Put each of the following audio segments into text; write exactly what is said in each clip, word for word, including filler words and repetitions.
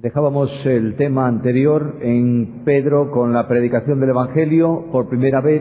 Dejábamos el tema anterior en Pedro con la predicación del Evangelio por primera vez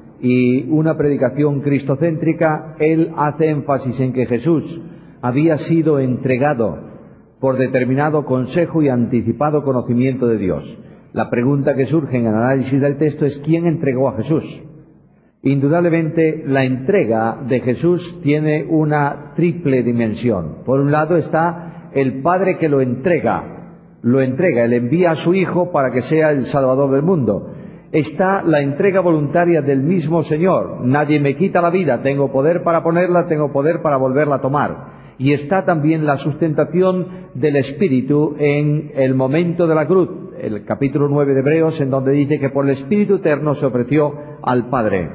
y una predicación cristocéntrica. Él hace énfasis en que Jesús había sido entregado por determinado consejo y anticipado conocimiento de Dios. La pregunta que surge en el análisis del texto es: ¿quién entregó a Jesús? Indudablemente, la entrega de Jesús tiene una triple dimensión. Por un lado está el Padre que lo entrega, lo entrega, Él envía a su Hijo para que sea el Salvador del mundo. Está la entrega voluntaria del mismo Señor: nadie me quita la vida, tengo poder para ponerla, tengo poder para volverla a tomar. Y está también la sustentación del Espíritu en el momento de la cruz, el capítulo nueve de Hebreos, en donde dice que por el Espíritu Eterno se ofreció al Padre.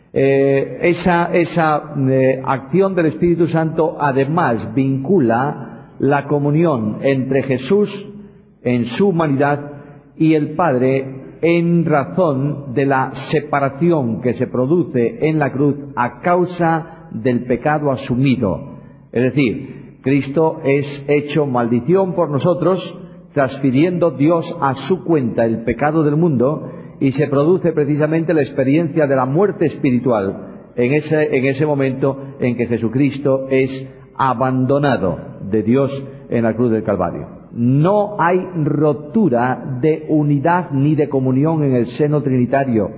Eh, esa esa eh, acción del Espíritu Santo además vincula la comunión entre Jesús en su humanidad y el Padre en razón de la separación que se produce en la cruz a causa del pecado asumido. Es decir, Cristo es hecho maldición por nosotros, transfiriendo Dios a su cuenta el pecado del mundo, y se produce precisamente la experiencia de la muerte espiritual en ese, en ese momento en que Jesucristo es abandonado de Dios en la cruz del Calvario. No hay rotura de unidad ni de comunión en el seno trinitario.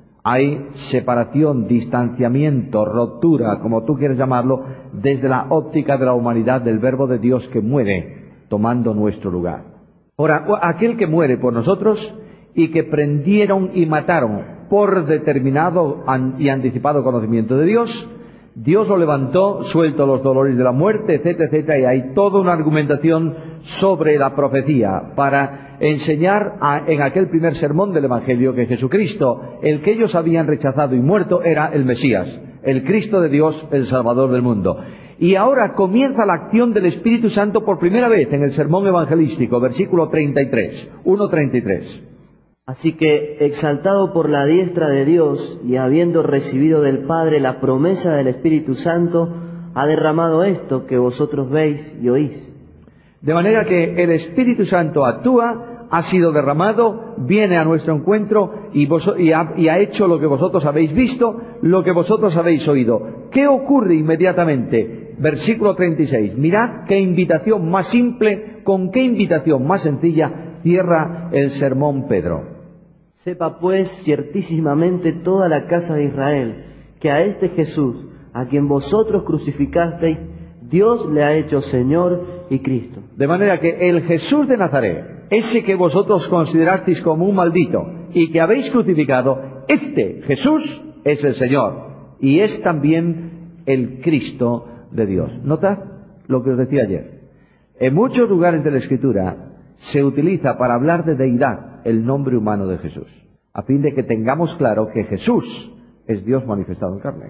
Hay separación, distanciamiento, rotura, como tú quieres llamarlo, desde la óptica de la humanidad del Verbo de Dios que muere tomando nuestro lugar. Ahora, aquel que muere por nosotros y que prendieron y mataron por determinado y anticipado conocimiento de Dios, Dios lo levantó, suelto los dolores de la muerte, etcétera, etcétera, y hay toda una argumentación sobre la profecía para enseñar a, en aquel primer sermón del Evangelio, que Jesucristo, el que ellos habían rechazado y muerto, era el Mesías, el Cristo de Dios, el Salvador del mundo. Y ahora comienza la acción del Espíritu Santo por primera vez en el sermón evangelístico, versículo treinta y tres, uno treinta y tres. Así que, exaltado por la diestra de Dios y habiendo recibido del Padre la promesa del Espíritu Santo, ha derramado esto que vosotros veis y oís. De manera que el Espíritu Santo actúa, ha sido derramado, viene a nuestro encuentro y, vos, y, ha, y ha hecho lo que vosotros habéis visto, lo que vosotros habéis oído. ¿Qué ocurre inmediatamente? Versículo treinta y seis. Mirad qué invitación más simple, con qué invitación más sencilla cierra el sermón Pedro. Sepa pues ciertísimamente toda la casa de Israel, que a este Jesús, a quien vosotros crucificasteis, Dios le ha hecho Señor y Cristo. De manera que el Jesús de Nazaret, ese que vosotros considerasteis como un maldito y que habéis crucificado, este Jesús es el Señor y es también el Cristo de Dios. Notad lo que os decía ayer. En muchos lugares de la Escritura se utiliza para hablar de deidad el nombre humano de Jesús, a fin de que tengamos claro que Jesús es Dios manifestado en carne.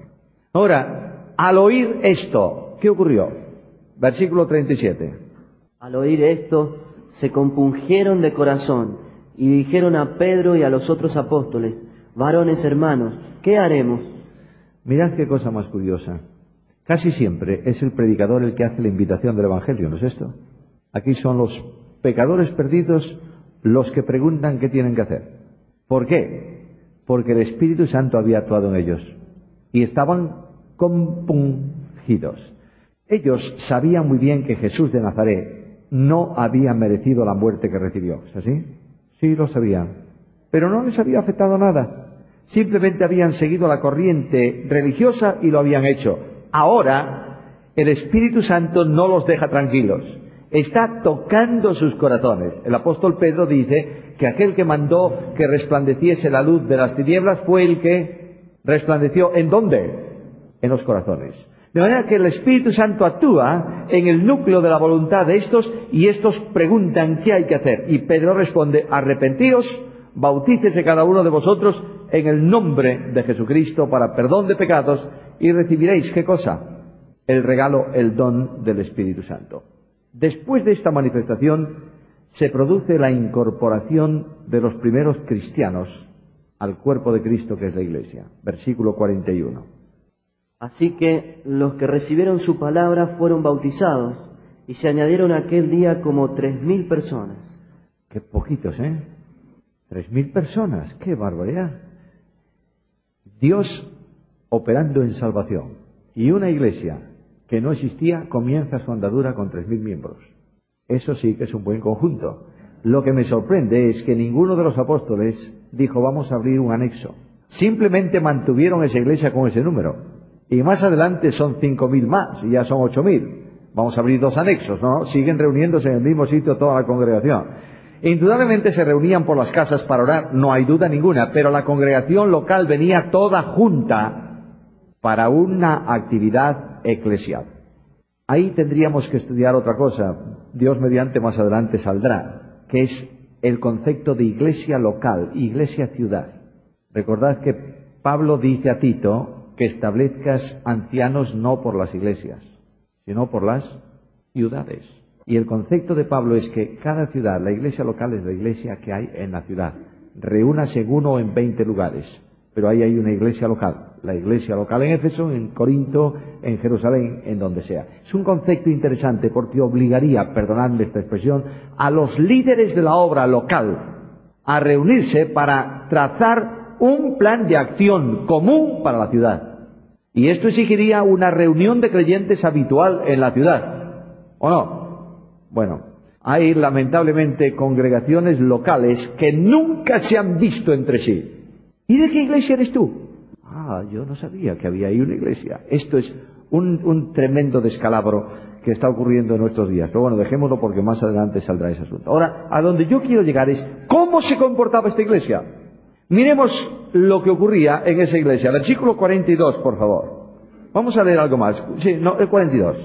Ahora, al oír esto, ¿qué ocurrió? Versículo treinta y siete. Al oír esto, se compungieron de corazón y dijeron a Pedro y a los otros apóstoles: varones hermanos, ¿qué haremos? Mirad qué cosa más curiosa. Casi siempre es el predicador el que hace la invitación del Evangelio, ¿no es esto? Aquí son los pecadores perdidos los que preguntan qué tienen que hacer. ¿Por qué? Porque el Espíritu Santo había actuado en ellos y estaban compungidos. Ellos sabían muy bien que Jesús de Nazaret no había merecido la muerte que recibió. ¿Es así? Sí, lo sabían. Pero no les había afectado nada. Simplemente habían seguido la corriente religiosa y lo habían hecho. Ahora, el Espíritu Santo no los deja tranquilos. Está tocando sus corazones. El apóstol Pedro dice que aquel que mandó que resplandeciese la luz de las tinieblas fue el que resplandeció. ¿En dónde? En los corazones. De manera que el Espíritu Santo actúa en el núcleo de la voluntad de estos y estos preguntan qué hay que hacer. Y Pedro responde: arrepentíos, bautícese cada uno de vosotros en el nombre de Jesucristo para perdón de pecados y recibiréis, ¿qué cosa? El regalo, el don del Espíritu Santo. Después de esta manifestación se produce la incorporación de los primeros cristianos al cuerpo de Cristo, que es la Iglesia. Versículo cuarenta y uno. Así que los que recibieron su palabra fueron bautizados y se añadieron aquel día como tres mil personas. Qué poquitos, ¿eh? Tres mil personas, qué barbaridad. Dios operando en salvación. Y una iglesia que no existía comienza su andadura con tres mil miembros. Eso sí que es un buen conjunto. Lo que me sorprende es que ninguno de los apóstoles dijo vamos a abrir un anexo. Simplemente mantuvieron esa iglesia con ese número. Y más adelante son cinco mil más y ya son ocho mil. Vamos a abrir dos anexos, ¿no? Siguen reuniéndose en el mismo sitio toda la congregación. Indudablemente se reunían por las casas para orar, no hay duda ninguna, pero la congregación local venía toda junta para una actividad eclesial. Ahí tendríamos que estudiar otra cosa, Dios mediante más adelante saldrá, que es el concepto de iglesia local, iglesia ciudad. Recordad que Pablo dice a Tito que establezcas ancianos no por las iglesias, sino por las ciudades. Y el concepto de Pablo es que cada ciudad, la iglesia local es la iglesia que hay en la ciudad. Reúnase en uno o en veinte lugares, pero ahí hay una iglesia local. La iglesia local en Éfeso, en Corinto, en Jerusalén, en donde sea. Es un concepto interesante porque obligaría, perdonadme esta expresión, a los líderes de la obra local a reunirse para trazar un plan de acción común para la ciudad. Y esto exigiría una reunión de creyentes habitual en la ciudad, ¿o no? Bueno, hay lamentablemente congregaciones locales que nunca se han visto entre sí. ¿Y de qué iglesia eres tú? Ah, yo no sabía que había ahí una iglesia. Esto es un, un tremendo descalabro que está ocurriendo en nuestros días. Pero bueno, dejémoslo porque más adelante saldrá ese asunto. Ahora, a donde yo quiero llegar es, ¿cómo se comportaba esta iglesia? Miremos lo que ocurría en esa iglesia. Versículo cuarenta y dos, por favor. Vamos a leer algo más. Sí, no, el cuarenta y dos.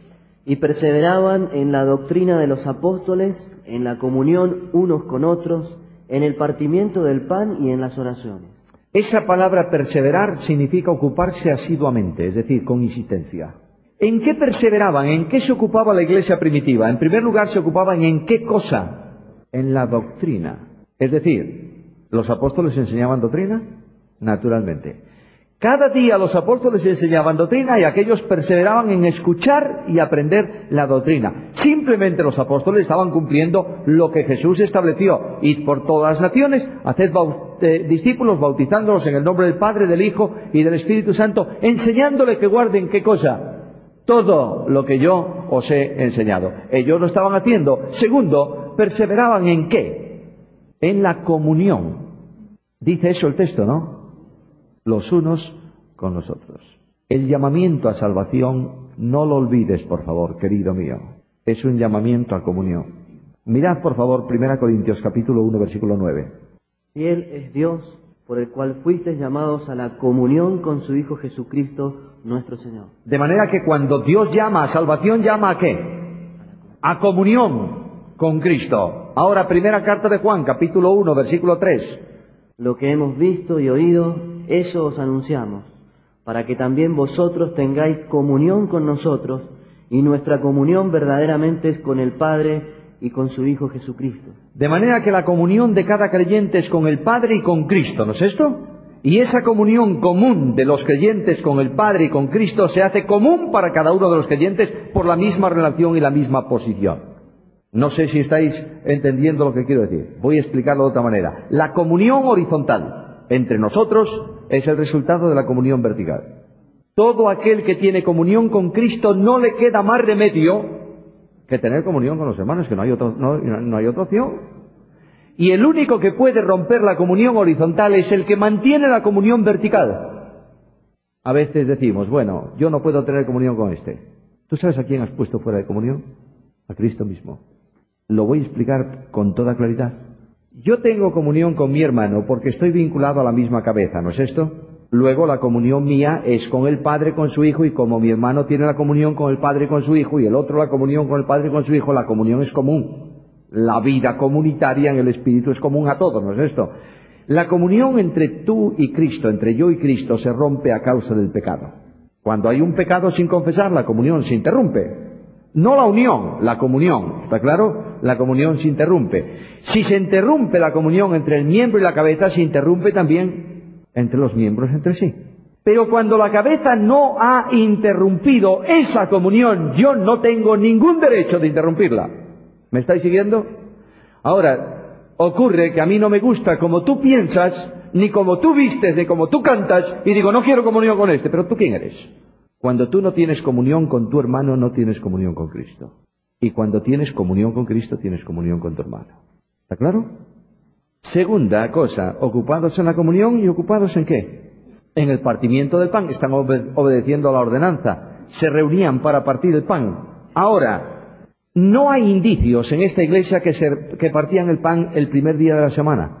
Y perseveraban en la doctrina de los apóstoles, en la comunión unos con otros, en el partimiento del pan y en las oraciones. Esa palabra perseverar significa ocuparse asiduamente, es decir, con insistencia. ¿En qué perseveraban? ¿En qué se ocupaba la iglesia primitiva? En primer lugar, se ocupaban ¿en qué cosa? En la doctrina. Es decir, ¿los apóstoles enseñaban doctrina? Naturalmente. Cada día los apóstoles enseñaban doctrina y aquellos perseveraban en escuchar y aprender la doctrina. Simplemente los apóstoles estaban cumpliendo lo que Jesús estableció. Id por todas las naciones, haced baut- eh, discípulos, bautizándolos en el nombre del Padre, del Hijo y del Espíritu Santo, enseñándoles que guarden ¿qué cosa? Todo lo que yo os he enseñado. Ellos lo estaban haciendo. Segundo, perseveraban ¿en qué? En la comunión. Dice eso el texto, ¿no? Los unos con los otros. El llamamiento a salvación, no lo olvides, por favor, querido mío. Es un llamamiento a comunión. Mirad, por favor, primera Corintios capítulo uno, versículo nueve. Fiel es Dios, por el cual fuisteis llamados a la comunión con su Hijo Jesucristo, nuestro Señor. De manera que cuando Dios llama a salvación, ¿llama a qué? A comunión con Cristo. Ahora, primera carta de Juan, capítulo uno, versículo tres. Lo que hemos visto y oído, eso os anunciamos, para que también vosotros tengáis comunión con nosotros, y nuestra comunión verdaderamente es con el Padre y con su Hijo Jesucristo. De manera que la comunión de cada creyente es con el Padre y con Cristo, ¿no es esto? Y esa comunión común de los creyentes con el Padre y con Cristo se hace común para cada uno de los creyentes por la misma relación y la misma posición. No sé si estáis entendiendo lo que quiero decir. Voy a explicarlo de otra manera. La comunión horizontal entre nosotros es el resultado de la comunión vertical. Todo aquel que tiene comunión con Cristo no le queda más remedio que tener comunión con los hermanos, que no hay otro, no, no hay otra opción. Y el único que puede romper la comunión horizontal es el que mantiene la comunión vertical. A veces decimos, bueno, yo no puedo tener comunión con este. ¿Tú sabes a quién has puesto fuera de comunión? A Cristo mismo. Lo voy a explicar con toda claridad. Yo tengo comunión con mi hermano porque estoy vinculado a la misma cabeza, ¿no es esto? Luego la comunión mía es con el Padre, con su Hijo, y como mi hermano tiene la comunión con el Padre y con su Hijo, y el otro la comunión con el Padre y con su Hijo, la comunión es común. La vida comunitaria en el Espíritu es común a todos, ¿no es esto? La comunión entre tú y Cristo, entre yo y Cristo, se rompe a causa del pecado. Cuando hay un pecado sin confesar, la comunión se interrumpe. No la unión, la comunión, ¿está claro? La comunión se interrumpe. Si se interrumpe la comunión entre el miembro y la cabeza, se interrumpe también entre los miembros entre sí. Pero cuando la cabeza no ha interrumpido esa comunión, yo no tengo ningún derecho de interrumpirla. ¿Me estáis siguiendo? Ahora, Ocurre que a mí no me gusta como tú piensas, ni como tú vistes, ni como tú cantas, y digo, no quiero comunión con este. Pero ¿tú quién eres? Cuando tú no tienes comunión con tu hermano, no tienes comunión con Cristo. Y cuando tienes comunión con Cristo, tienes comunión con tu hermano. ¿Está claro? Segunda cosa, ocupados en la comunión y ocupados en qué? En el partimiento del pan. Están obede- obedeciendo a la ordenanza. Se reunían para partir el pan. Ahora, no hay indicios en esta iglesia que, se, que partían el pan el primer día de la semana.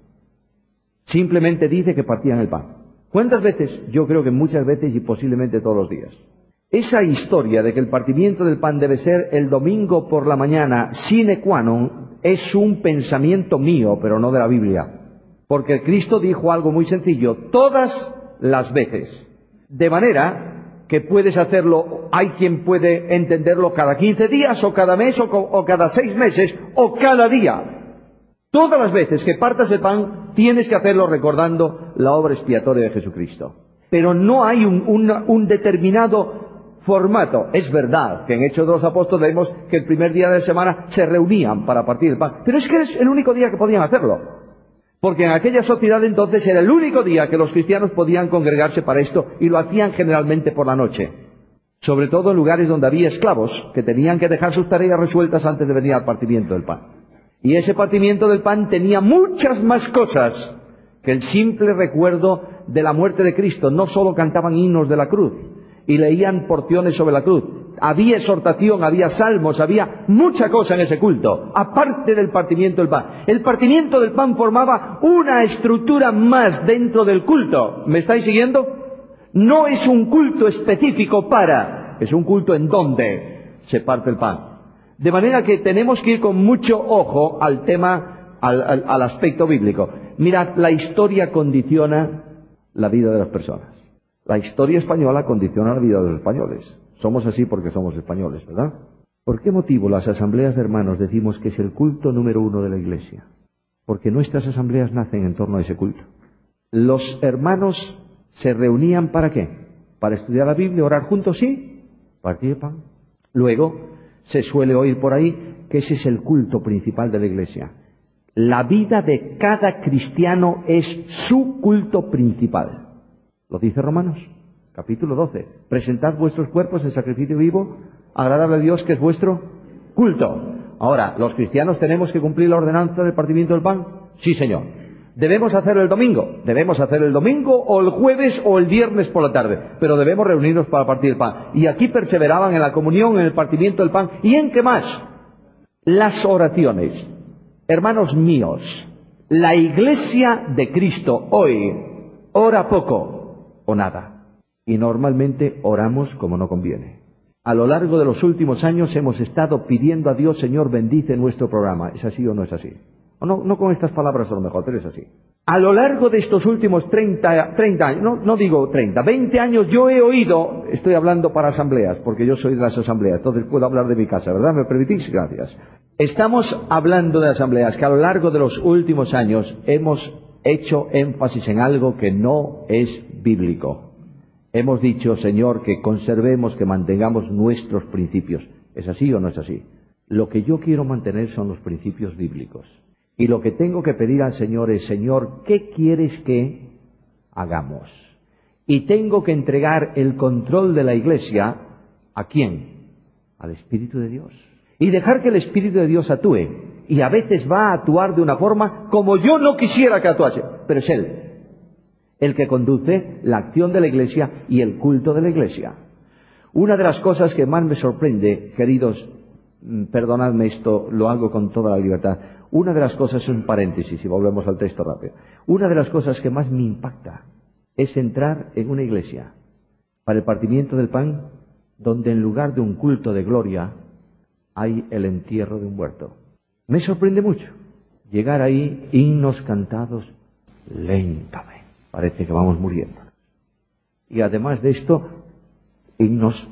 Simplemente dice que partían el pan. ¿Cuántas veces? Yo creo que muchas veces y posiblemente todos los días. Esa historia de que el partimiento del pan debe ser el domingo por la mañana sine qua non es un pensamiento mío, pero no de la Biblia. Porque Cristo dijo algo muy sencillo, todas las veces. De manera que puedes hacerlo, hay quien puede entenderlo cada quince días, o cada mes, o, o cada seis meses, o cada día. Todas las veces que partas el pan, tienes que hacerlo recordando la obra expiatoria de Jesucristo. Pero no hay un, un, un determinado formato. Es verdad que en Hechos de los Apóstoles vemos que el primer día de la semana se reunían para partir el pan. Pero es que es el único día que podían hacerlo. Porque en aquella sociedad entonces era el único día que los cristianos podían congregarse para esto, y lo hacían generalmente por la noche. Sobre todo en lugares donde había esclavos que tenían que dejar sus tareas resueltas antes de venir al partimiento del pan. Y ese partimiento del pan tenía muchas más cosas que el simple recuerdo de la muerte de Cristo. No solo cantaban himnos de la cruz y leían porciones sobre la cruz. Había exhortación, había salmos, había mucha cosa en ese culto, aparte del partimiento del pan. El partimiento del pan formaba una estructura más dentro del culto. ¿Me estáis siguiendo? No es un culto específico para, es un culto en donde se parte el pan. De manera que tenemos que ir con mucho ojo al tema, al, al, al aspecto bíblico. Mirad, la historia condiciona la vida de las personas. La historia española condiciona la vida de los españoles. Somos así porque somos españoles, ¿verdad? ¿Por qué motivo las asambleas de hermanos decimos que es el culto número uno de la Iglesia? Porque nuestras asambleas nacen en torno a ese culto. Los hermanos se reunían ¿para qué? Para estudiar la Biblia, orar juntos, sí, partir el pan. Luego, se suele oír por ahí que ese es el culto principal de la Iglesia. La vida de cada cristiano es su culto principal. Lo dice Romanos, capítulo doce. Presentad vuestros cuerpos en sacrificio vivo, agradable a Dios, que es vuestro culto. Ahora, ¿los cristianos tenemos que cumplir la ordenanza del partimiento del pan? Sí, señor. ¿Debemos hacerlo el domingo? Debemos hacerlo el domingo o el jueves o el viernes por la tarde, pero debemos reunirnos para partir el pan. Y aquí perseveraban en la comunión, en el partimiento del pan. ¿Y en qué más? Las oraciones. Hermanos míos, la Iglesia de Cristo hoy ora poco o nada. Y normalmente oramos como no conviene. A lo largo de los últimos años hemos estado pidiendo a Dios, Señor, bendice nuestro programa. ¿Es así o no es así? O no, no con estas palabras a lo mejor, pero es así. A lo largo de estos últimos treinta, treinta años, no, no digo treinta, veinte años, yo he oído, estoy hablando para asambleas, porque yo soy de las asambleas, entonces puedo hablar de mi casa, ¿verdad? ¿Me permitís? Gracias. Estamos hablando de asambleas que a lo largo de los últimos años hemos hecho énfasis en algo que no es bíblico. Hemos dicho, Señor, que conservemos, que mantengamos nuestros principios. ¿Es así o no es así? Lo que yo quiero mantener son los principios bíblicos. Y lo que tengo que pedir al Señor es, Señor, ¿qué quieres que hagamos? Y tengo que entregar el control de la Iglesia, ¿a quién? Al Espíritu de Dios. Y dejar que el Espíritu de Dios actúe. Y a veces va a actuar de una forma como yo no quisiera que actuase, pero es Él el que conduce la acción de la Iglesia y el culto de la Iglesia. Una de las cosas que más me sorprende, queridos, perdonadme esto, lo hago con toda la libertad. Una de las cosas, un paréntesis, y volvemos al texto rápido. Una de las cosas que más me impacta es entrar en una iglesia para el partimiento del pan, donde en lugar de un culto de gloria hay el entierro de un muerto. Me sorprende mucho llegar ahí, himnos cantados lentamente. Parece que vamos muriendo. Y además de esto, himnos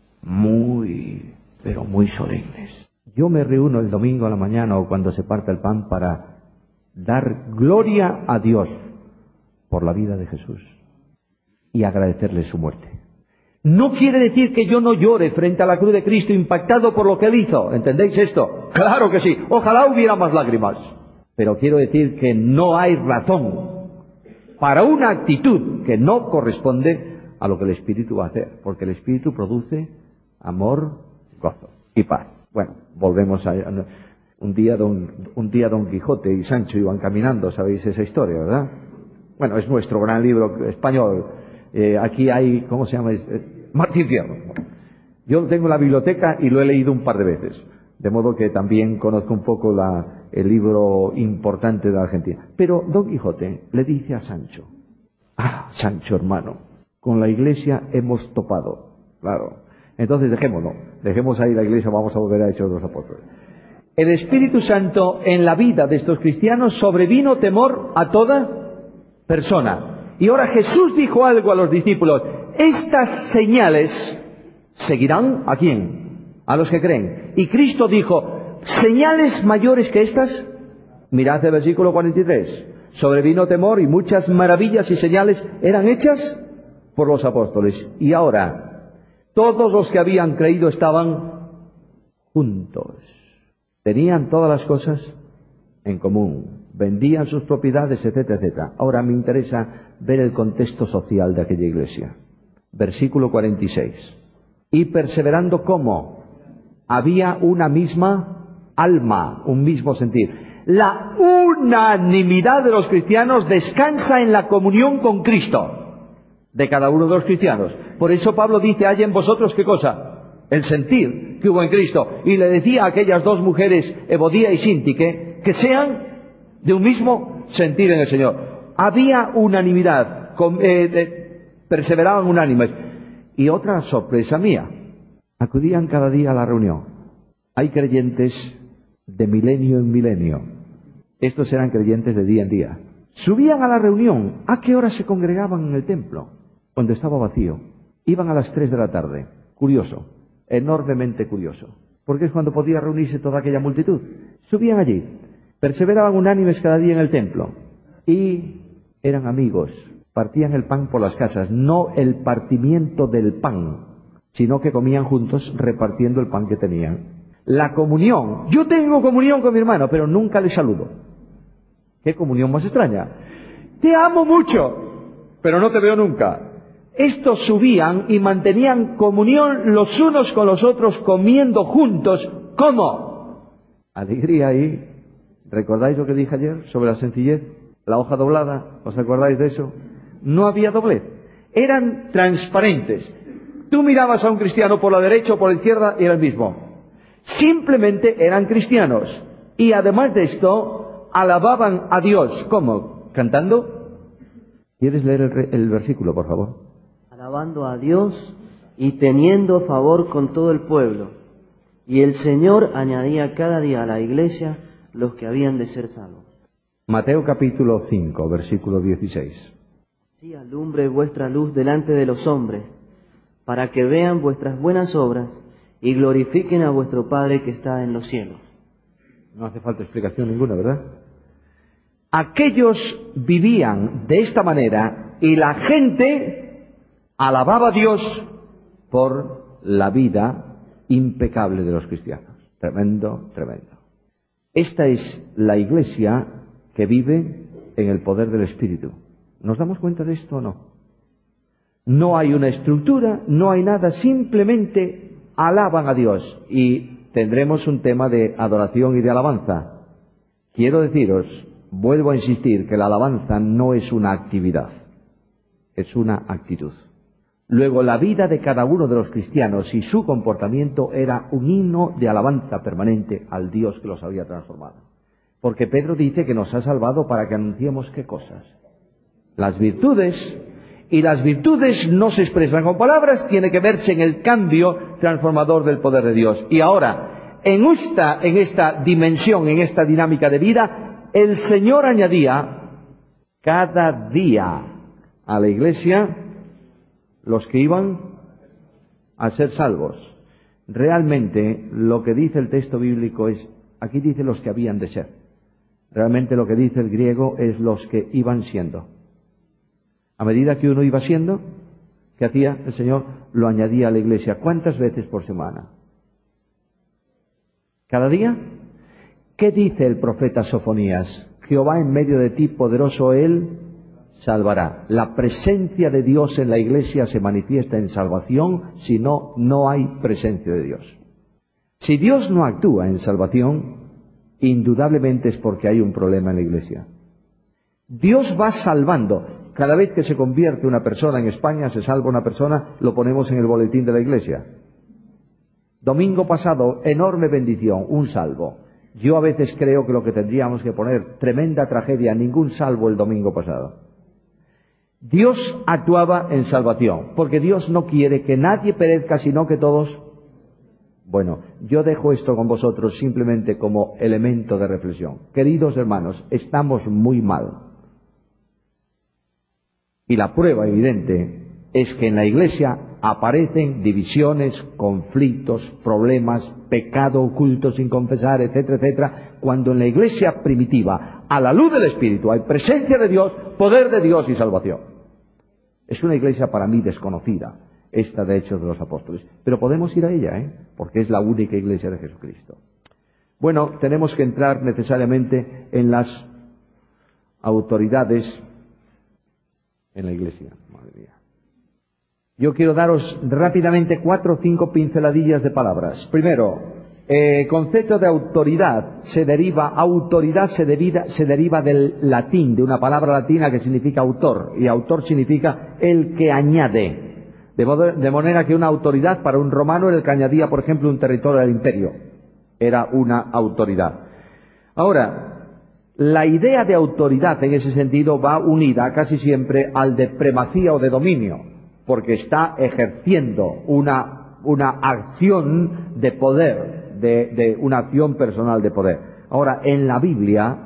muy, pero muy solemnes. Yo me reúno el domingo a la mañana o cuando se parta el pan para dar gloria a Dios por la vida de Jesús y agradecerle su muerte. No quiere decir que yo no llore frente a la cruz de Cristo impactado por lo que Él hizo. ¿Entendéis esto? Claro que sí. Ojalá hubiera más lágrimas. Pero quiero decir que no hay razón para una actitud que no corresponde a lo que el Espíritu va a hacer, porque el Espíritu produce amor, gozo y paz. Bueno, volvemos a... Un día don, un día Don Quijote y Sancho iban caminando, sabéis esa historia, ¿verdad? Bueno, es nuestro gran libro español. Eh, aquí hay, ¿cómo se llama? Eh, Martín Fierro. Yo lo tengo en la biblioteca y lo he leído un par de veces, de modo que también conozco un poco la, el libro importante de la Argentina. Pero Don Quijote le dice a Sancho: ah, Sancho hermano, con la Iglesia hemos topado. Claro. Entonces dejémoslo, dejemos ahí la Iglesia, vamos a volver a Hechos de los Apóstoles. El Espíritu Santo en la vida de estos cristianos sobrevino temor a toda persona. Y ahora Jesús dijo algo a los discípulos: estas señales seguirán ¿a quién? A los que creen. Y Cristo dijo: ¿señales mayores que estas? Mirad el versículo cuarenta y tres. Sobrevino temor y muchas maravillas y señales eran hechas por los apóstoles. Y ahora todos los que habían creído estaban juntos. Tenían todas las cosas en común, vendían sus propiedades, etcétera, etcétera. Ahora me interesa ver el contexto social de aquella iglesia. Versículo cuarenta y seis. Y perseverando, ¿cómo? Había una misma alma, un mismo sentir. La unanimidad de los cristianos descansa en la comunión con Cristo, de cada uno de los cristianos. Por eso Pablo dice: hay en vosotros, ¿qué cosa? El sentir que hubo en Cristo. Y le decía a aquellas dos mujeres, Evodía y Sintique, que sean de un mismo sentir en el Señor. Había unanimidad, con, eh, eh, perseveraban unánimes. Y otra sorpresa mía, acudían cada día a la reunión. Hay creyentes de milenio en milenio. Estos eran creyentes de día en día. Subían a la reunión. ¿A qué hora se congregaban en el templo? Cuando estaba vacío. Iban a las tres de la tarde. Curioso. Enormemente curioso, porque es cuando podía reunirse toda aquella multitud. Subían allí, perseveraban unánimes cada día en el templo, y eran amigos, partían el pan por las casas, no el partimiento del pan, sino que comían juntos repartiendo el pan que tenían. La comunión, yo tengo comunión con mi hermano, pero nunca le saludo. ¿Qué comunión más extraña? Te amo mucho, pero no te veo nunca. Estos subían y mantenían comunión los unos con los otros, comiendo juntos. ¿Cómo? Alegría ahí. ¿Recordáis lo que dije ayer sobre la sencillez? La hoja doblada. ¿Os acordáis de eso? No había doblez. Eran transparentes. Tú mirabas a un cristiano por la derecha o por la izquierda y era el mismo. Simplemente eran cristianos. Y además de esto, alababan a Dios. ¿Cómo? ¿Cantando? ¿Quieres leer el, el versículo, por favor? Alabando a Dios y teniendo favor con todo el pueblo. Y el Señor añadía cada día a la iglesia los que habían de ser salvos. Mateo capítulo cinco, versículo dieciséis. Así alumbre vuestra luz delante de los hombres, para que vean vuestras buenas obras y glorifiquen a vuestro Padre que está en los cielos. No hace falta explicación ninguna, ¿verdad? Aquellos vivían de esta manera y la gente alababa a Dios por la vida impecable de los cristianos. Tremendo, tremendo. Esta es la iglesia que vive en el poder del Espíritu. ¿Nos damos cuenta de esto o no? No hay una estructura, no hay nada, simplemente alaban a Dios. Y tendremos un tema de adoración y de alabanza. Quiero deciros, vuelvo a insistir, que la alabanza no es una actividad, es una actitud. Luego, la vida de cada uno de los cristianos y su comportamiento era un himno de alabanza permanente al Dios que los había transformado. Porque Pedro dice que nos ha salvado para que anunciemos ¿qué cosas? Las virtudes. Y las virtudes no se expresan con palabras, tiene que verse en el cambio transformador del poder de Dios. Y ahora, en esta, en esta dimensión, en esta dinámica de vida, el Señor añadía cada día a la iglesia los que iban a ser salvos. Realmente lo que dice el texto bíblico es, aquí dice los que habían de ser. Realmente lo que dice el griego es los que iban siendo. A medida que uno iba siendo, ¿qué hacía? El Señor lo añadía a la iglesia. ¿Cuántas veces por semana? ¿Cada día? ¿Qué dice el profeta Sofonías? Jehová en medio de ti, poderoso Él, salvará. La presencia de Dios en la iglesia se manifiesta en salvación, si no, no hay presencia de Dios. Si Dios no actúa en salvación, indudablemente es porque hay un problema en la iglesia. Dios va salvando. Cada vez que se convierte una persona en España, se salva una persona, lo ponemos en el boletín de la iglesia. Domingo pasado, enorme bendición, un salvo. Yo a veces creo que lo que tendríamos que poner, tremenda tragedia, ningún salvo el domingo pasado. Dios actuaba en salvación, porque Dios no quiere que nadie perezca, sino que todos... Bueno, yo dejo esto con vosotros simplemente como elemento de reflexión. Queridos hermanos, estamos muy mal. Y la prueba evidente es que en la iglesia aparecen divisiones, conflictos, problemas, pecado oculto sin confesar, etcétera, etcétera, cuando en la iglesia primitiva, a la luz del Espíritu, hay presencia de Dios, poder de Dios y salvación. Es una iglesia para mí desconocida, esta de Hechos de los Apóstoles, pero podemos ir a ella, ¿eh? Porque es la única iglesia de Jesucristo. Bueno, tenemos que entrar necesariamente en las autoridades en la iglesia. Madre mía. Yo quiero daros rápidamente cuatro o cinco pinceladillas de palabras. Primero, el eh, concepto de autoridad se deriva, autoridad se deriva, se deriva del latín, de una palabra latina que significa autor, y autor significa el que añade. De, modo, de manera que una autoridad para un romano era el que añadía, por ejemplo, un territorio del imperio. Era una autoridad. Ahora, la idea de autoridad en ese sentido va unida casi siempre al de primacía o de dominio, porque está ejerciendo una, una acción de poder, de, de una acción personal de poder. Ahora, en la Biblia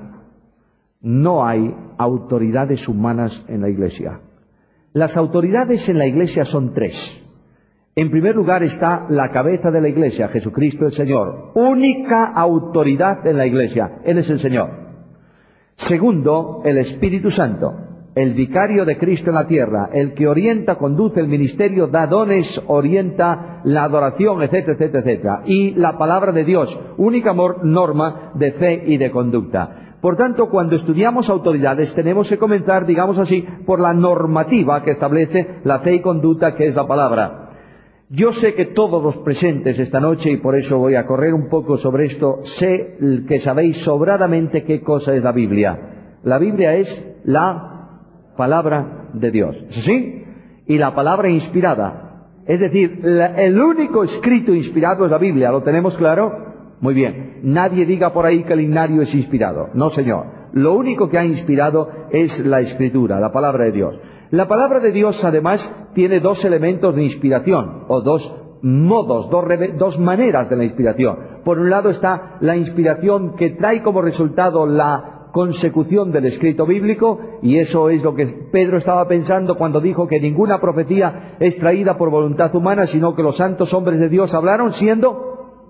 no hay autoridades humanas en la iglesia. Las autoridades en la iglesia son tres. En primer lugar está la cabeza de la iglesia, Jesucristo el Señor. Única autoridad en la iglesia. Él es el Señor. Segundo, el Espíritu Santo, el vicario de Cristo en la tierra, el que orienta, conduce el ministerio, da dones, orienta la adoración, etcétera, etcétera, etcétera. Y la palabra de Dios, única norma de fe y de conducta. Por tanto, cuando estudiamos autoridades tenemos que comenzar, digamos así, por la normativa que establece la fe y conducta, que es la palabra. Yo sé que todos los presentes esta noche, y por eso voy a correr un poco sobre esto, sé que sabéis sobradamente qué cosa es la Biblia. La Biblia es la palabra de Dios, ¿es así? Y la palabra inspirada. Es decir, la, el único escrito inspirado es la Biblia, ¿lo tenemos claro? Muy bien, nadie diga por ahí que el himnario es inspirado. No, señor. Lo único que ha inspirado es la Escritura, la palabra de Dios. La palabra de Dios, además, tiene dos elementos de inspiración, o dos modos, dos, dos maneras de la inspiración. Por un lado está la inspiración que trae como resultado la consecución del escrito bíblico, y eso es lo que Pedro estaba pensando cuando dijo que ninguna profecía es traída por voluntad humana, sino que los santos hombres de Dios hablaron siendo...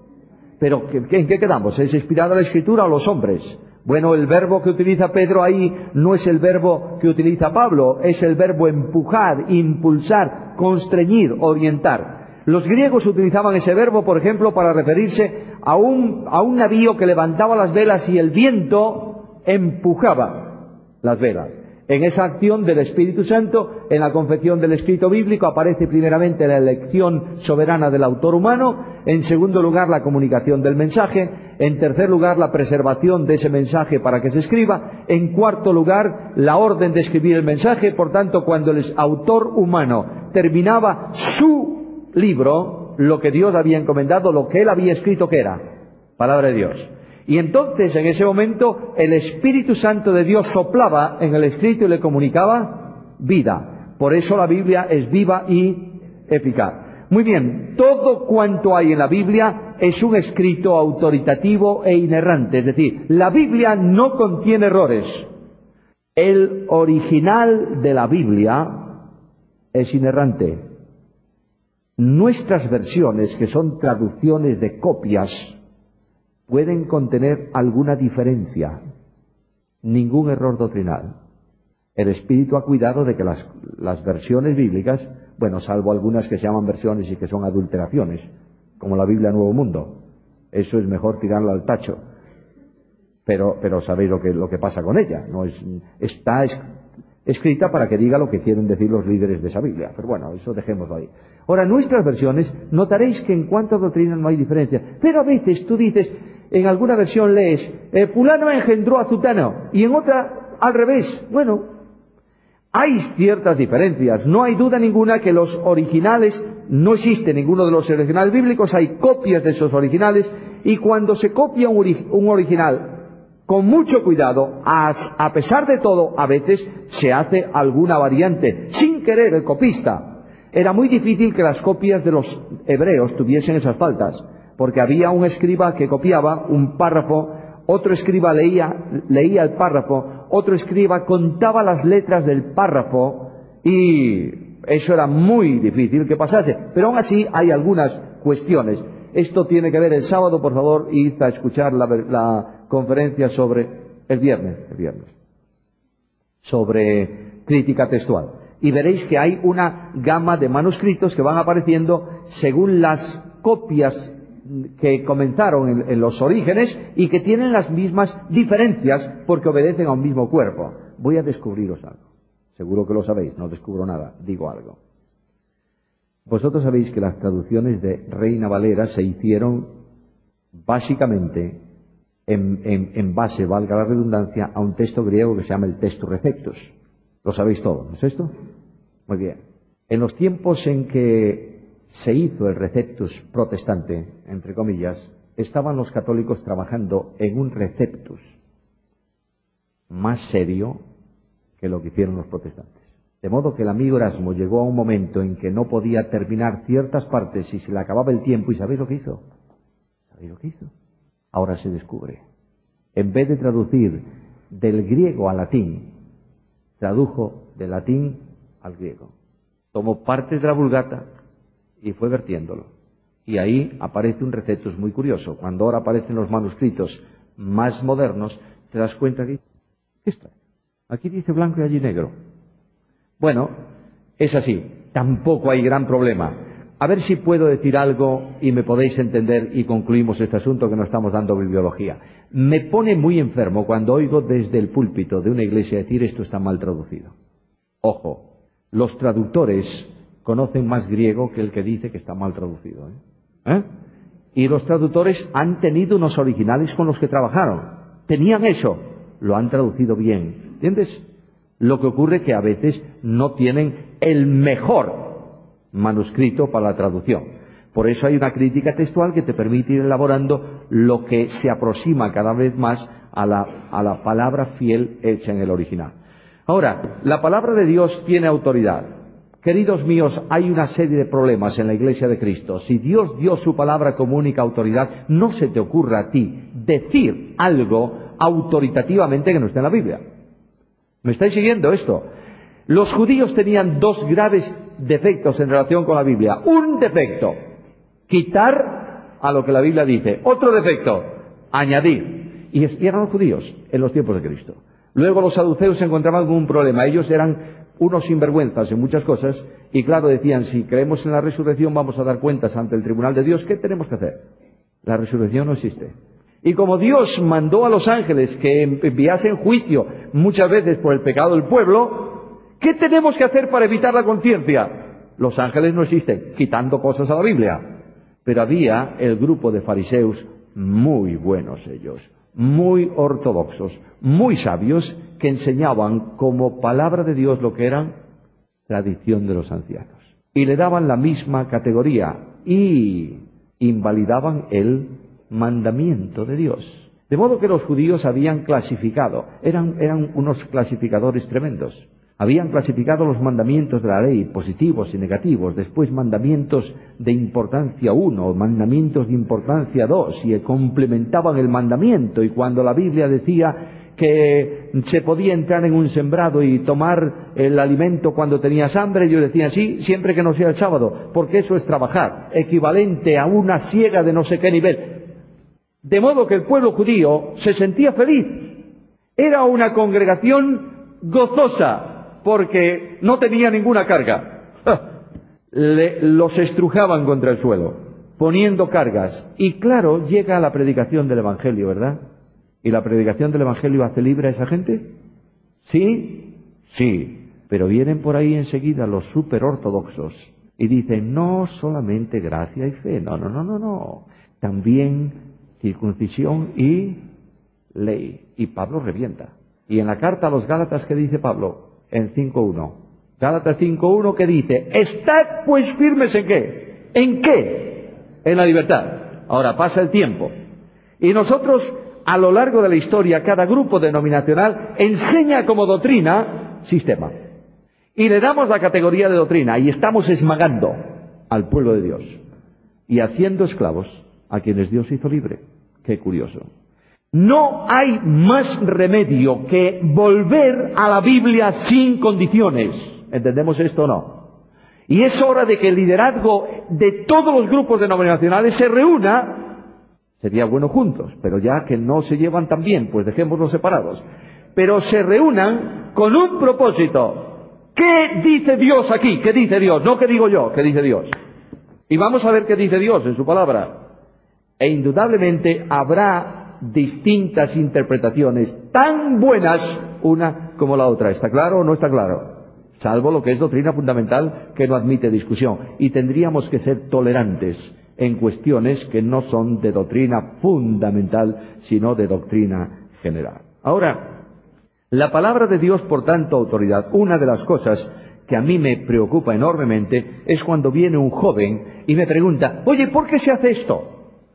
Pero, ¿en qué quedamos? ¿Es inspirada la Escritura o los hombres? Bueno, el verbo que utiliza Pedro ahí no es el verbo que utiliza Pablo, es el verbo empujar, impulsar, constreñir, orientar. Los griegos utilizaban ese verbo, por ejemplo, para referirse a un, a un navío que levantaba las velas y el viento empujaba las velas. En esa acción del Espíritu Santo, en la confección del escrito bíblico, aparece primeramente la elección soberana del autor humano, en segundo lugar la comunicación del mensaje, en tercer lugar la preservación de ese mensaje para que se escriba, en cuarto lugar la orden de escribir el mensaje. Por tanto, cuando el autor humano terminaba su libro, lo que Dios había encomendado, lo que él había escrito, ¿qué era? Palabra de Dios. Y entonces, en ese momento, el Espíritu Santo de Dios soplaba en el escrito y le comunicaba vida. Por eso la Biblia es viva y eficaz. Muy bien, todo cuanto hay en la Biblia es un escrito autoritativo e inerrante. Es decir, la Biblia no contiene errores. El original de la Biblia es inerrante. Nuestras versiones, que son traducciones de copias, pueden contener alguna diferencia, ningún error doctrinal. El Espíritu ha cuidado de que las, las versiones bíblicas, bueno, salvo algunas que se llaman versiones y que son adulteraciones, como la Biblia Nuevo Mundo, eso es mejor tirarlo al tacho. pero, pero sabéis lo que, lo que pasa con ella. No es, está es, escrita para que diga lo que quieren decir los líderes de esa Biblia. Pero bueno, eso dejémoslo ahí. Ahora, en nuestras versiones notaréis que en cuanto a doctrina no hay diferencia. Pero a veces tú dices, en alguna versión lees, eh, fulano engendró a zutano, y en otra al revés. Bueno, hay ciertas diferencias. No hay duda ninguna que los originales, no existe ninguno de los originales bíblicos, hay copias de esos originales, y cuando se copia un, ori- un original con mucho cuidado, a, a pesar de todo, a veces se hace alguna variante, sin querer el copista. Era muy difícil que las copias de los hebreos tuviesen esas faltas, porque había un escriba que copiaba un párrafo, otro escriba leía, leía el párrafo, otro escriba contaba las letras del párrafo, y eso era muy difícil que pasase. Pero aún así hay algunas cuestiones. Esto tiene que ver el sábado, por favor, id a escuchar la, la conferencia sobre el viernes, el viernes, sobre crítica textual. Y veréis que hay una gama de manuscritos que van apareciendo según las copias que comenzaron en, en los orígenes y que tienen las mismas diferencias porque obedecen a un mismo cuerpo. Voy a descubriros algo. Seguro que lo sabéis, no descubro nada, digo algo. Vosotros sabéis que las traducciones de Reina Valera se hicieron básicamente en, en, en base, valga la redundancia, a un texto griego que se llama el Textus Receptus. Lo sabéis todo, ¿no es esto? Muy bien. En los tiempos en que se hizo el Receptus protestante, entre comillas, estaban los católicos trabajando en un Receptus más serio que lo que hicieron los protestantes. De modo que el amigo Erasmo llegó a un momento en que no podía terminar ciertas partes y se le acababa el tiempo. ¿Y sabéis lo que hizo? ¿Sabéis lo que hizo? Ahora se descubre. En vez de traducir del griego al latín, tradujo del latín al griego. Tomó partes de la Vulgata y fue vertiéndolo. Y ahí aparece un Receptus muy curioso. Cuando ahora aparecen los manuscritos más modernos, te das cuenta que... ¿Qué está? Aquí dice blanco y allí negro. Bueno, es así. Tampoco hay gran problema. A ver si puedo decir algo y me podéis entender y concluimos este asunto que no estamos dando bibliología. Me pone muy enfermo cuando oigo desde el púlpito de una iglesia decir esto está mal traducido. Ojo, los traductores conocen más griego que el que dice que está mal traducido. ¿eh? ¿Eh? Y los traductores han tenido unos originales con los que trabajaron. Tenían eso, lo han traducido bien. ¿Entiendes? Lo que ocurre es que a veces no tienen el mejor manuscrito para la traducción. Por eso hay una crítica textual que te permite ir elaborando lo que se aproxima cada vez más a la, a la palabra fiel hecha en el original. Ahora, la palabra de Dios tiene autoridad. Queridos míos, hay una serie de problemas en la Iglesia de Cristo. Si Dios dio su palabra como única autoridad, no se te ocurra a ti decir algo autoritativamente que no esté en la Biblia. ¿Me estáis siguiendo esto? Los judíos tenían dos graves defectos en relación con la Biblia. Un defecto, quitar a lo que la Biblia dice. Otro defecto, añadir. Y eran los judíos en los tiempos de Cristo. Luego los saduceos se encontraban con un problema. Ellos eran unos sinvergüenzas en muchas cosas. Y claro, decían, si creemos en la resurrección vamos a dar cuentas ante el tribunal de Dios. ¿Qué tenemos que hacer? La resurrección no existe. Y como Dios mandó a los ángeles que enviasen juicio muchas veces por el pecado del pueblo, ¿qué tenemos que hacer para evitar la conciencia? Los ángeles no existen, quitando cosas a la Biblia. Pero había el grupo de fariseos muy buenos ellos, muy ortodoxos, muy sabios, que enseñaban como palabra de Dios lo que eran tradición de los ancianos. Y le daban la misma categoría y invalidaban el mandamiento de Dios. De modo que los judíos habían clasificado, eran, eran unos clasificadores tremendos. Habían clasificado los mandamientos de la ley, positivos y negativos, después mandamientos de importancia uno, mandamientos de importancia dos, y complementaban el mandamiento. Y cuando la Biblia decía que se podía entrar en un sembrado y tomar el alimento cuando tenías hambre, ellos decían sí, siempre que no sea el sábado, porque eso es trabajar, equivalente a una siega de no sé qué nivel. De modo que el pueblo judío se sentía feliz. Era una congregación gozosa, porque no tenía ninguna carga. Le, los estrujaban contra el suelo, poniendo cargas. Y claro, llega la predicación del Evangelio, ¿verdad? ¿Y la predicación del Evangelio hace libre a esa gente? ¿Sí? Sí. Pero vienen por ahí enseguida los superortodoxos y dicen, no solamente gracia y fe, no, no, no, no, no. También circuncisión y ley. Y Pablo revienta. Y en la carta a los Gálatas, ¿qué dice Pablo? En cinco uno. Gálatas cinco uno, ¿qué dice? Estad pues firmes en qué. ¿En qué? En la libertad. Ahora pasa el tiempo. Y nosotros, a lo largo de la historia, cada grupo denominacional enseña como doctrina sistema. Y le damos la categoría de doctrina y estamos esmagando al pueblo de Dios y haciendo esclavos a quienes Dios hizo libre. Qué curioso. No hay más remedio que volver a la Biblia sin condiciones. ¿Entendemos esto o no? Y es hora de que el liderazgo de todos los grupos denominacionales se reúna. Sería bueno juntos, pero ya que no se llevan tan bien, pues dejémoslos separados. Pero se reúnan con un propósito. ¿Qué dice Dios aquí? ¿Qué dice Dios? No qué digo yo, ¿qué dice Dios? Y vamos a ver qué dice Dios en su palabra. E indudablemente habrá distintas interpretaciones, tan buenas una como la otra. ¿Está claro o no está claro? Salvo lo que es doctrina fundamental, que no admite discusión. Y tendríamos que ser tolerantes en cuestiones que no son de doctrina fundamental, sino de doctrina general. Ahora, la palabra de Dios, por tanto, autoridad. Una de las cosas que a mí me preocupa enormemente es cuando viene un joven y me pregunta, oye, ¿por qué se hace esto?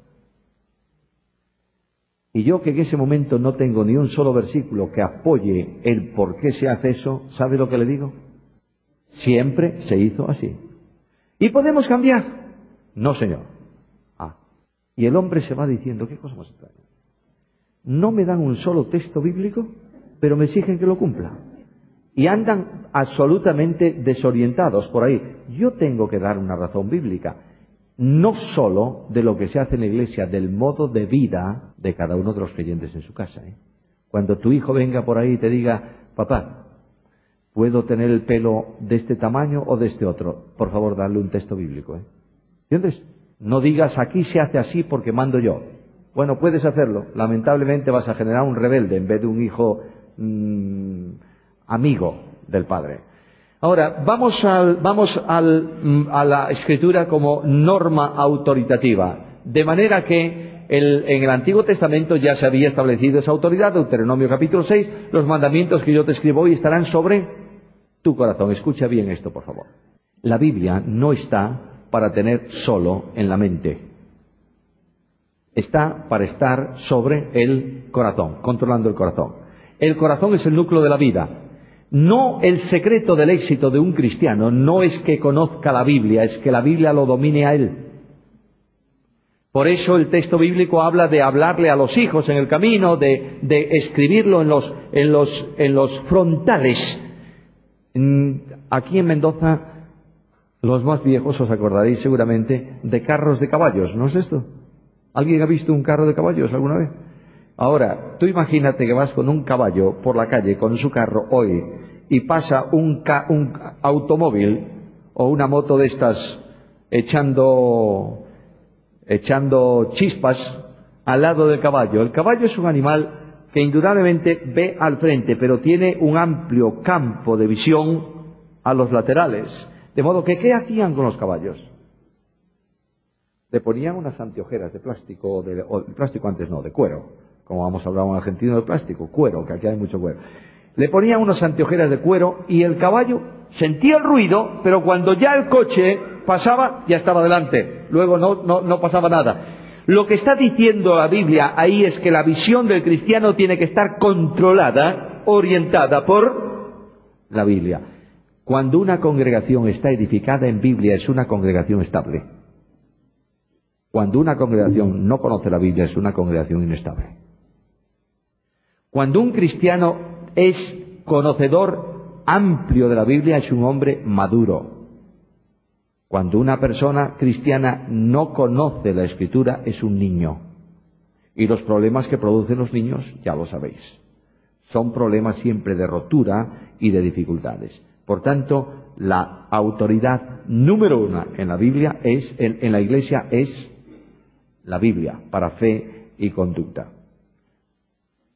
Y yo, que en ese momento no tengo ni un solo versículo que apoye el por qué se hace eso, ¿sabe lo que le digo? Siempre se hizo así. ¿Y podemos cambiar? No, señor. Ah. Y el hombre se va diciendo, ¿qué cosa más extraña? No me dan un solo texto bíblico, pero me exigen que lo cumpla. Y andan absolutamente desorientados por ahí. Yo tengo que dar una razón bíblica, no solo de lo que se hace en la iglesia, del modo de vida de cada uno de los creyentes en su casa. ¿eh? Cuando tu hijo venga por ahí y te diga, papá, ¿puedo tener el pelo de este tamaño o de este otro? Por favor, dale un texto bíblico. ¿eh? ¿Entiendes? No digas, aquí se hace así porque mando yo. Bueno, puedes hacerlo. Lamentablemente vas a generar un rebelde en vez de un hijo mmm, amigo del padre. Ahora, vamos, al, vamos al, a la Escritura como norma autoritativa. De manera que el, en el Antiguo Testamento ya se había establecido esa autoridad. Deuteronomio capítulo seis, los mandamientos que yo te escribo hoy estarán sobre tu corazón. Escucha bien esto, por favor. La Biblia no está para tener solo en la mente. Está para estar sobre el corazón, controlando el corazón. El corazón es el núcleo de la vida. No, el secreto del éxito de un cristiano no es que conozca la Biblia, es que la Biblia lo domine a él. Por eso el texto bíblico habla de hablarle a los hijos en el camino, de, de escribirlo en los, en los, en los frontales. Aquí en Mendoza, los más viejos os acordaréis seguramente de carros de caballos, ¿no es esto? ¿Alguien ha visto un carro de caballos alguna vez? Ahora, tú imagínate que vas con un caballo por la calle con su carro hoy y pasa un, ca un automóvil o una moto de estas echando, echando chispas al lado del caballo. El caballo es un animal que indudablemente ve al frente, pero tiene un amplio campo de visión a los laterales. De modo que, ¿qué hacían con los caballos? Le ponían unas anteojeras de plástico, de, o de plástico antes no, de cuero. Como vamos a hablar en argentino de plástico, cuero, que aquí hay mucho cuero. Le ponían unas anteojeras de cuero y el caballo sentía el ruido, pero cuando ya el coche pasaba, ya estaba delante. Luego no, no, no pasaba nada. Lo que está diciendo la Biblia ahí es que la visión del cristiano tiene que estar controlada, orientada por la Biblia. Cuando una congregación está edificada en Biblia, es una congregación estable. Cuando una congregación no conoce la Biblia, es una congregación inestable. Cuando un cristiano es conocedor amplio de la Biblia, es un hombre maduro. Cuando una persona cristiana no conoce la Escritura, es un niño. Y los problemas que producen los niños, ya lo sabéis. Son problemas siempre de rotura y de dificultades. Por tanto, la autoridad número uno en la Biblia es, en, en la Iglesia es la Biblia, para fe y conducta.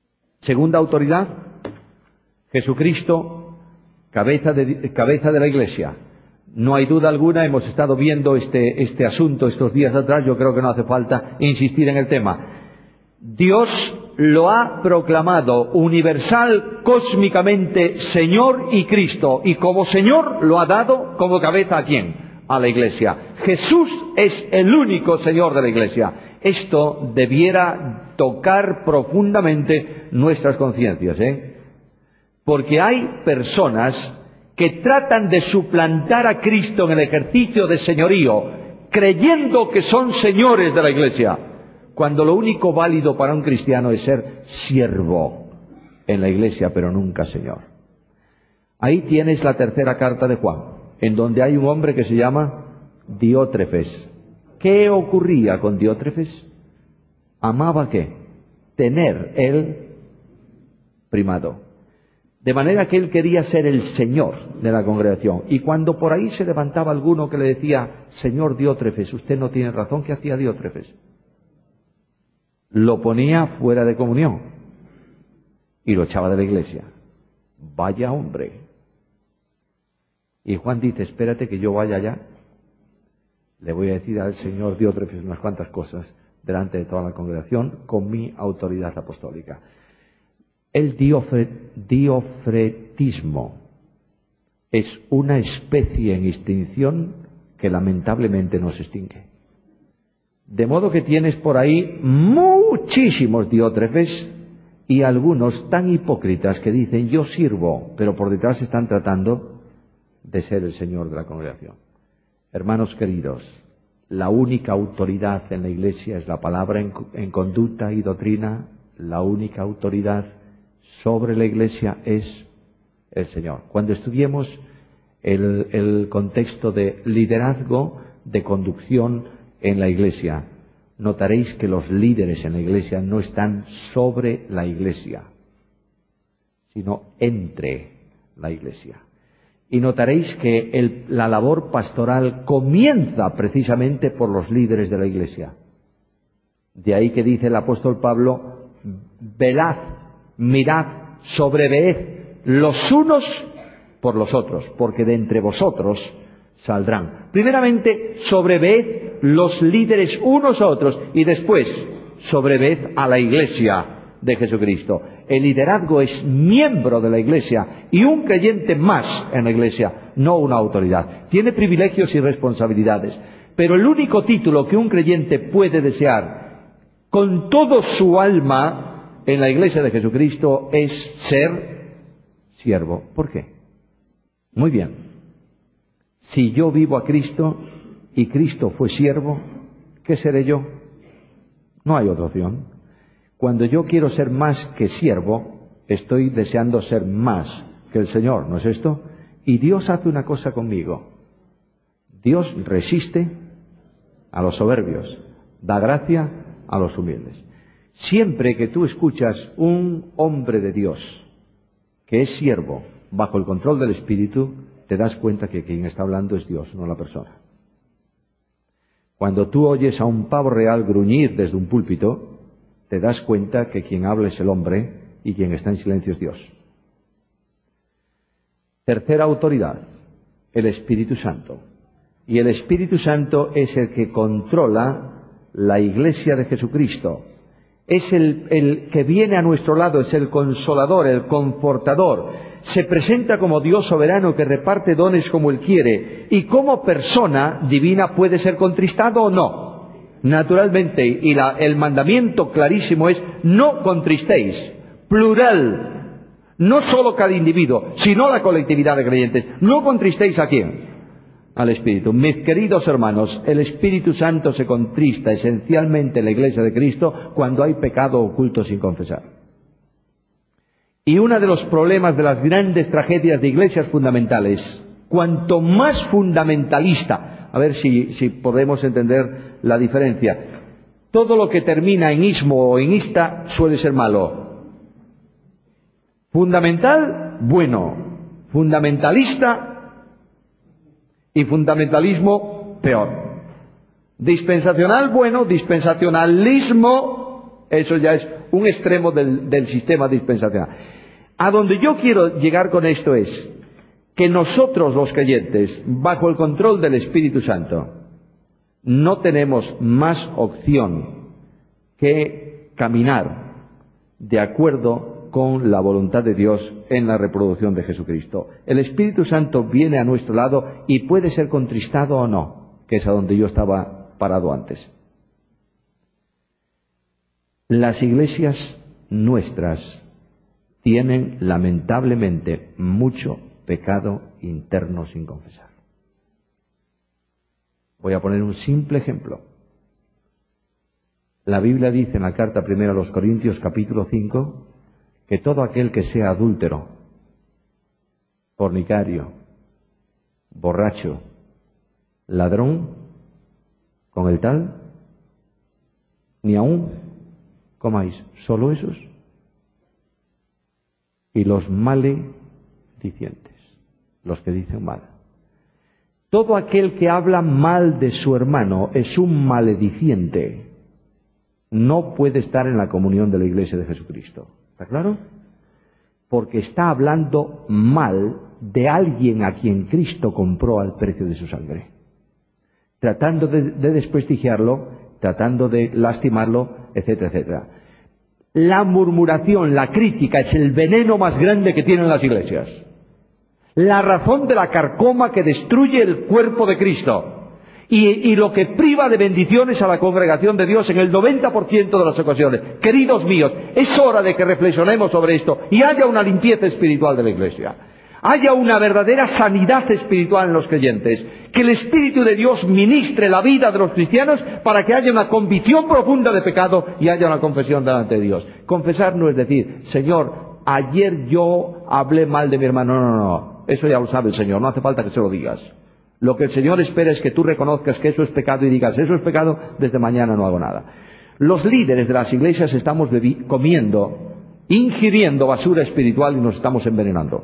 Segunda autoridad, Jesucristo, cabeza de, cabeza de la Iglesia. No hay duda alguna, hemos estado viendo este, este asunto estos días atrás, yo creo que no hace falta insistir en el tema. Dios lo ha proclamado universal, cósmicamente, Señor y Cristo, y como Señor lo ha dado como cabeza ¿a quién? A la Iglesia. Jesús es el único Señor de la Iglesia. Esto debiera tocar profundamente nuestras conciencias, ¿eh? Porque hay personas que tratan de suplantar a Cristo en el ejercicio de señorío, creyendo que son señores de la Iglesia, cuando lo único válido para un cristiano es ser siervo en la Iglesia, pero nunca Señor. Ahí tienes la tercera carta de Juan, en donde hay un hombre que se llama Diótrefes. ¿Qué ocurría con Diótrefes? Amaba ¿qué? Tener el primado. De manera que él quería ser el señor de la congregación. Y cuando por ahí se levantaba alguno que le decía, señor Diótrefes, usted no tiene razón, ¿qué hacía Diótrefes? Lo ponía fuera de comunión y lo echaba de la iglesia. Vaya hombre. Y Juan dice, espérate que yo vaya allá. Le voy a decir al señor Diótrefes unas cuantas cosas delante de toda la congregación con mi autoridad apostólica. El diofre, diofretismo es una especie en extinción que lamentablemente no se extingue. De modo que tienes por ahí muchísimos Diótrefes y algunos tan hipócritas que dicen yo sirvo, pero por detrás están tratando de ser el Señor de la congregación. Hermanos queridos, la única autoridad en la Iglesia es la palabra en, en conducta y doctrina. La única autoridad sobre la Iglesia es el Señor. Cuando estudiemos el, el contexto de liderazgo, de conducción en la Iglesia, notaréis que los líderes en la Iglesia no están sobre la Iglesia, sino entre la Iglesia. Y notaréis que el, la labor pastoral comienza precisamente por los líderes de la Iglesia. De ahí que dice el apóstol Pablo, velad, mirad, sobreveed los unos por los otros, porque de entre vosotros saldrán. Primeramente, sobreveed los líderes unos a otros y después sobreveed a la Iglesia de Jesucristo. El liderazgo es miembro de la Iglesia y un creyente más en la Iglesia, no una autoridad. Tiene privilegios y responsabilidades, pero el único título que un creyente puede desear con todo su alma en la Iglesia de Jesucristo es ser siervo. ¿Por qué? Muy bien. Si yo vivo a Cristo y Cristo fue siervo, ¿qué seré yo? No hay otra opción. Cuando yo quiero ser más que siervo, estoy deseando ser más que el Señor, ¿no es esto? Y Dios hace una cosa conmigo. Dios resiste a los soberbios, da gracia a los humildes. Siempre que tú escuchas un hombre de Dios que es siervo bajo el control del Espíritu, te das cuenta que quien está hablando es Dios, no la persona. Cuando tú oyes a un pavo real gruñir desde un púlpito, te das cuenta que quien habla es el hombre y quien está en silencio es Dios. Tercera autoridad, el Espíritu Santo. Y el Espíritu Santo es el que controla la Iglesia de Jesucristo. Es el, el que viene a nuestro lado, es el consolador, el confortador. Se presenta como Dios soberano que reparte dones como Él quiere. Y como persona divina puede ser contristado o no. Naturalmente, y la, el mandamiento clarísimo es, no contristéis, plural, no solo cada individuo, sino la colectividad de creyentes. No contristéis ¿a quién? Al Espíritu. Mis queridos hermanos, el Espíritu Santo se contrista esencialmente en la Iglesia de Cristo cuando hay pecado oculto sin confesar. Y uno de los problemas de las grandes tragedias de iglesias fundamentales, cuanto más fundamentalista, a ver si, si podemos entender la diferencia. Todo lo que termina en ismo o en ista suele ser malo. Fundamental, bueno. Fundamentalista y fundamentalismo, peor. Dispensacional, bueno. Dispensacionalismo, Eso ya es un extremo del, del sistema dispensacional. A donde yo quiero llegar con esto es que nosotros los creyentes, bajo el control del Espíritu Santo, no tenemos más opción que caminar de acuerdo con la voluntad de Dios en la reproducción de Jesucristo. El Espíritu Santo viene a nuestro lado y puede ser contristado o no, que es a donde yo estaba parado antes. Las iglesias nuestras tienen lamentablemente mucho pecado interno sin confesar. Voy a poner un simple ejemplo. La Biblia dice en la carta primera a los Corintios capítulo cinco que todo aquel que sea adúltero, fornicario, borracho, ladrón, con el tal, ni aún comáis, solo esos, y los maledicientes, los que dicen mal. Todo aquel que habla mal de su hermano es un malediciente. No puede estar en la comunión de la Iglesia de Jesucristo. ¿Está claro? Porque está hablando mal de alguien a quien Cristo compró al precio de su sangre. Tratando de, de desprestigiarlo, tratando de lastimarlo, etcétera, etcétera. La murmuración, la crítica es el veneno más grande que tienen las iglesias. La razón de la carcoma que destruye el cuerpo de Cristo. Y, y lo que priva de bendiciones a la congregación de Dios en el noventa por ciento de las ocasiones. Queridos míos, es hora de que reflexionemos sobre esto y haya una limpieza espiritual de la iglesia. Haya una verdadera sanidad espiritual en los creyentes. Que el Espíritu de Dios ministre la vida de los cristianos para que haya una convicción profunda de pecado y haya una confesión delante de Dios. Confesar no es decir, Señor, ayer yo hablé mal de mi hermano. No, no, no. Eso ya lo sabe el Señor. No hace falta que se lo digas. Lo que el Señor espera es que tú reconozcas que eso es pecado y digas, eso es pecado, desde mañana no hago nada. Los líderes de las iglesias estamos comiendo, ingiriendo basura espiritual y nos estamos envenenando.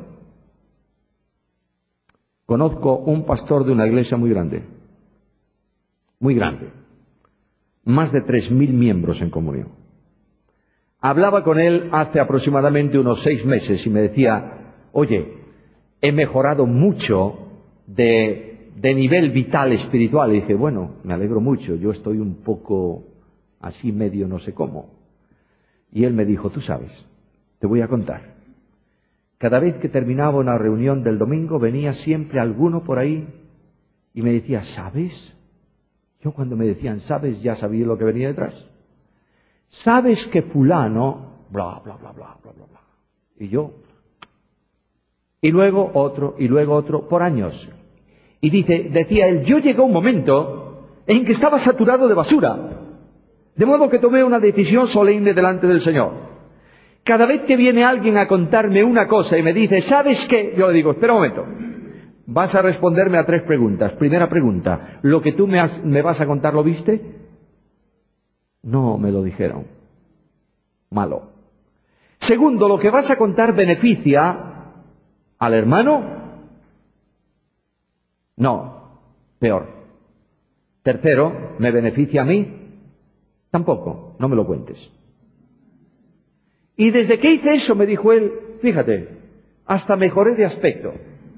Conozco un pastor de una iglesia muy grande, muy grande, más de tres mil miembros en comunión. Hablaba con él hace aproximadamente unos seis meses y me decía, oye, he mejorado mucho de... de nivel vital espiritual. Y dije, bueno, me alegro mucho, yo estoy un poco así medio no sé cómo. Y él me dijo, tú sabes, te voy a contar. Cada vez que terminaba una reunión del domingo venía siempre alguno por ahí y me decía, ¿sabes? Yo cuando me decían, ¿sabes? Ya sabía lo que venía detrás. ¿Sabes que fulano? Bla, bla, bla, bla, bla, bla, bla. Y yo. Y luego otro, y luego otro, por años. Y dice, decía él, yo llegué a un momento en que estaba saturado de basura. De modo que tomé una decisión solemne delante del Señor. Cada vez que viene alguien a contarme una cosa y me dice, ¿sabes qué? Yo le digo, espera un momento. Vas a responderme a tres preguntas. Primera pregunta, ¿lo que tú me, has, me vas a contar lo viste? No, me lo dijeron. Malo. Segundo, ¿lo que vas a contar beneficia al hermano? No, peor. Tercero, ¿me beneficia a mí? Tampoco, no me lo cuentes. Y desde que hice eso, me dijo él, fíjate, hasta mejoré de aspecto.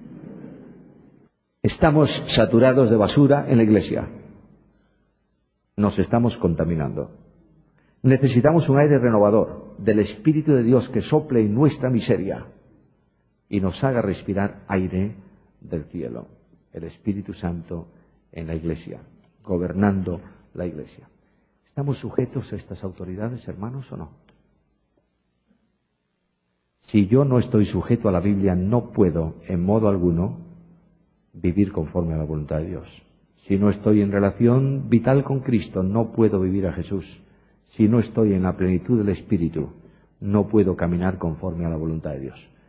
Estamos saturados de basura en la iglesia. Nos estamos contaminando. Necesitamos un aire renovador del Espíritu de Dios que sople en nuestra miseria y nos haga respirar aire del cielo. El Espíritu Santo en la iglesia, gobernando la iglesia. ¿Estamos sujetos a estas autoridades, hermanos, o no? Si yo no estoy sujeto a la Biblia, no puedo, en modo alguno, vivir conforme a la voluntad de Dios. Si no estoy en relación vital con Cristo, no puedo vivir a Jesús. Si no estoy en la plenitud del Espíritu, no puedo caminar conforme a la voluntad de Dios.